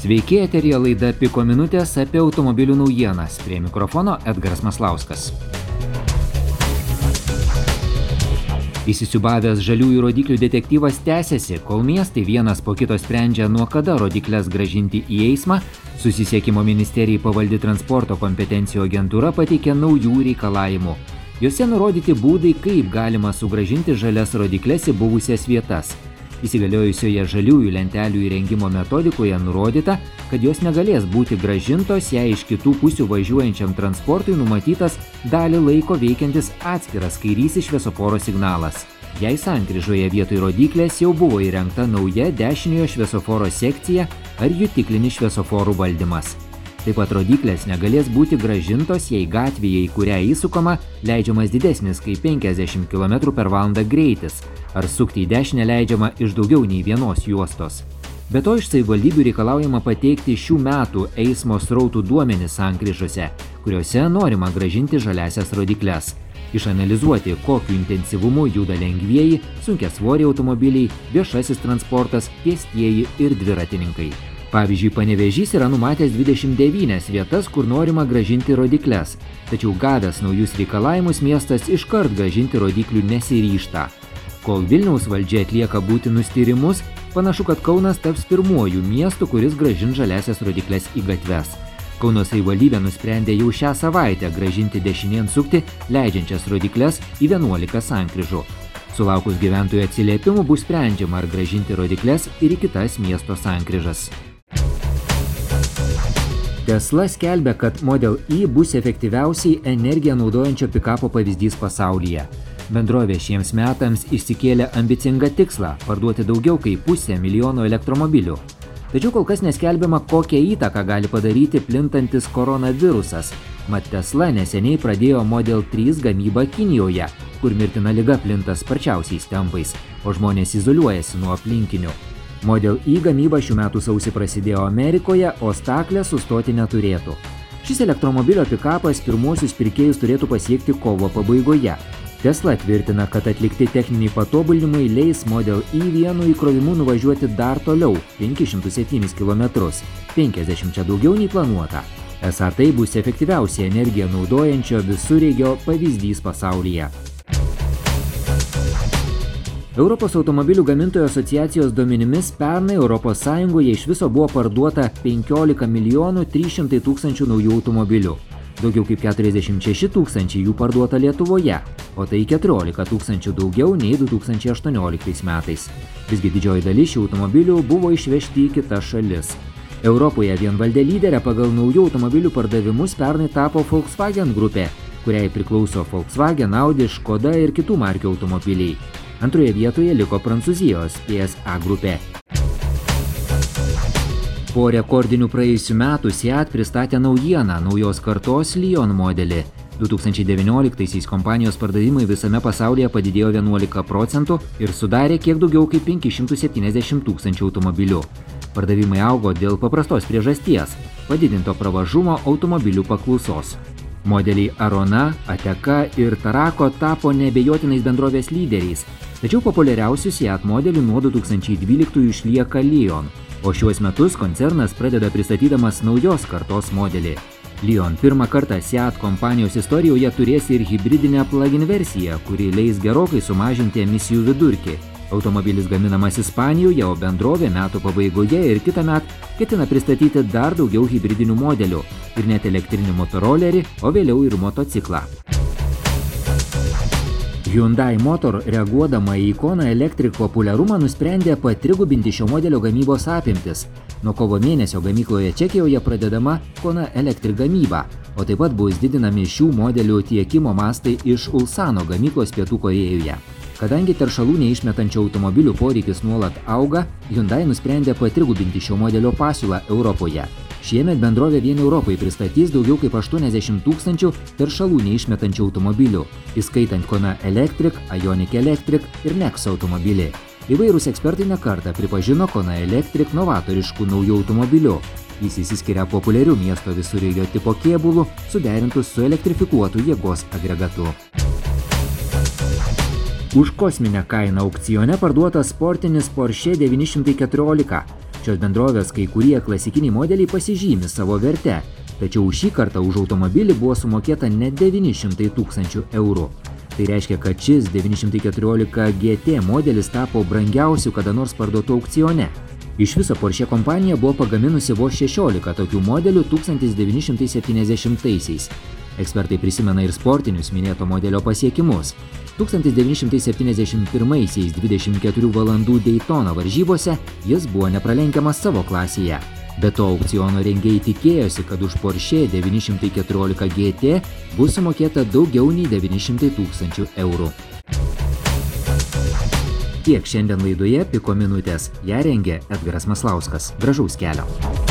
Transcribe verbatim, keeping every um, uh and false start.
Sveiki, eteryje laida Piko minutės apie automobilių naujienas. Prie mikrofono Edgaras Maslauskas. Įsisiubavęs žaliųjų rodiklių detektyvas tęsiasi, kol miestai vienas po kito sprendžia, nuo kada rodikles grąžinti į eismą. Susisiekimo ministerijai pavaldi transporto kompetencijų agentūra pateikė naujų reikalavimų. Juose nurodyti būdai, kaip galima sugrąžinti žalias rodikles į buvusias vietas. Įsigaliojusioje žaliųjų lentelių įrengimo metodikoje nurodyta, kad jos negalės būti grąžintos, jei iš kitų pusių važiuojančiam transportui numatytas dalį laiko veikiantis atskiras kairysis šviesoforo signalas. Jei sankryžoje vietoj rodyklės jau buvo įrengta nauja dešiniojo šviesoforo sekcija ar jutiklinis šviesoforų valdymas. Taip pat rodyklės negalės būti grąžintos, jei gatvėje, į kurią įsukama, leidžiamas didesnis kaip penkiasdešimt kilometrų per valandą greitis, ar sukti į dešinę leidžiama iš daugiau nei vienos juostos. Be to, iš savivaldybių reikalaujama pateikti šių metų eismo srautų duomenis sankryžose, kuriuose norima grąžinti žaliasias rodykles. Išanalizuoti, kokiu intensyvumu juda lengvieji, sunkiasvoriai automobiliai, viešasis transportas, pėstieji ir dviratininkai. Pavyzdžiui, Panevėžys yra numatęs dvidešimt devynias vietas, kur norima grąžinti rodykles, tačiau gavęs naujus reikalavimus miestas iškart grąžinti rodyklių nesiryžta. Kol Vilniaus valdžia atlieka būtinus tyrimus, panašu, kad Kaunas taps pirmuoju miestu, kuris grąžins žaliasias rodykles į gatves. Kauno savivaldybė nusprendė jau šią savaitę grąžinti dešinėn sukti leidžiančias rodykles į vienuolika sankryžų. Sulaukus gyventojų atsiliepimų bus sprendžiama, ar grąžinti rodykles ir į kitas miesto sankryžas. Tesla skelbia, kad Model Y bus efektyviausiai energiją naudojančio pikapo pavyzdys pasaulyje. Bendrovė šiems metams išsikėlė ambicingą tikslą – parduoti daugiau kaip pusę milijono elektromobilių. Tačiau kol kas neskelbiama, kokią įtaką gali padaryti plintantis koronavirusas. Mat Tesla neseniai pradėjo Model trys gamybą Kinijoje, kur mirtina liga plinta sparčiausiais tempais, o žmonės izoliuojasi nuo aplinkinių. Model Y gamyba šių metų sausį prasidėjo Amerikoje, o staklė sustoti neturėtų. Šis elektromobilio pikapas pirmuosius pirkėjus turėtų pasiekti kovo pabaigoje. Tesla tvirtina, kad atlikti techniniai patobulinimai leis Model Y vienu įkrovimu nuvažiuoti dar toliau – penkis šimtus septynis kilometrus, penkiasdešimt daugiau nei planuota. Esą tai bus efektyviausiai energiją naudojančio visureigio pavyzdys pasaulyje. Europos automobilių gamintojų asociacijos duomenimis pernai Europos Sąjungoje iš viso buvo parduota penkiolika milijonų trys šimtai tūkstančių naujų automobilių. Daugiau kaip keturiasdešimt šeši tūkstančiai jų parduota Lietuvoje, o tai keturiolika tūkstančių daugiau nei du tūkstančiai aštuonioliktais metais. Visgi didžioji dalis šių automobilių buvo išvežti į kitas šalis. Europoje vienvaldė lyderė pagal naujų automobilių pardavimus pernai tapo Volkswagen grupė, kuriai priklauso Volkswagen, Audi, Škoda ir kitų markių automobiliai. Antroje vietoje liko Prancūzijos P S A grupė. Po rekordinių praėjusių metų Seat pristatė naujieną naujos kartos Leon modelį. du tūkstančiai devynioliktaisiais kompanijos pardavimai visame pasaulyje padidėjo vienuolika procentų ir sudarė kiek daugiau kaip penkis šimtus septyniasdešimt tūkstančių automobilių. Pardavimai augo dėl paprastos priežasties – padidinto pravažumo automobilių paklausos. Modeliai Arona, Ateka ir Tarako tapo neabejotinais bendrovės lyderiais, tačiau populiariausių Seat modelių nuo du tūkstančiai dvyliktųjų išlieka Leon, o šiuos metus koncernas pradeda pristatydamas naujos kartos modelį. Leon pirmą kartą Seat kompanijos istorijoje turės ir hibridinę plug-in versiją, kuri leis gerokai sumažinti emisijų vidurkį. Automobilis gaminamas Ispanijoje, o bendrovė metų pabaigoje ir kitąmet ketina pristatyti dar daugiau hibridinių modelių ir net elektrinį motorolerį, o vėliau ir motociklą. Hyundai Motor, reaguodama į Kona Electric populiarumą, nusprendė patrigubinti šio modelio gamybos apimtis. Nuo kovo mėnesio gamykloje Čekijoje pradedama Kona Electric gamyba, o taip pat bus didinami šių modelių tiekimo mastai iš Ulsano gamyklos Pietų Korėjoje. Kadangi teršalų neišmetančių automobilių poreikis nuolat auga, Hyundai nusprendė patrigubinti šio modelio pasiūlą Europoje. Šiemet bendrovė vien Europai pristatys daugiau kaip aštuoniasdešimt tūkstančių teršalų neišmetančių automobilių, įskaitant Kona Electric, Ioniq Electric ir Nexo automobilį. Įvairūs ekspertai ne kartą pripažino Kona Electric novatoriškų naujų automobilių. Jis išsiskiria populiarių miesto visureigio tipo kėbulų, suderintų su elektrifikuotu jėgos agregatu. Už kosminę kainą aukcione parduotas sportinis Porsche devyni šimtai keturiolika. Šios bendrovės kai kurie klasikiniai modeliai pasižymi savo verte, tačiau šį kartą už automobilį buvo sumokėta net devyni šimtai tūkstančių eurų. Tai reiškia, kad šis devyni šimtai keturiolika G T modelis tapo brangiausiu kada nors parduotu aukcione. Iš viso Porsche kompanija buvo pagaminusi vos šešiolika tokių modelių tūkstantis devyni šimtai septyniasdešimtaisiais. Ekspertai prisimena ir sportinius minėto modelio pasiekimus. tūkstantis devyni šimtai septyniasdešimt pirmaisiais dvidešimt keturių valandų Daytona varžybose jis buvo nepralenkiamas savo klasėje. Be to, aukciono rengėjai tikėjosi, kad už Porsche devyni šimtai keturiolika G T bus sumokėta daugiau nei devyni šimtai tūkstančių eurų. Tiek šiandien laidoje Piko minutės. Ją rengė Edgaras Maslauskas. Gražaus kelio.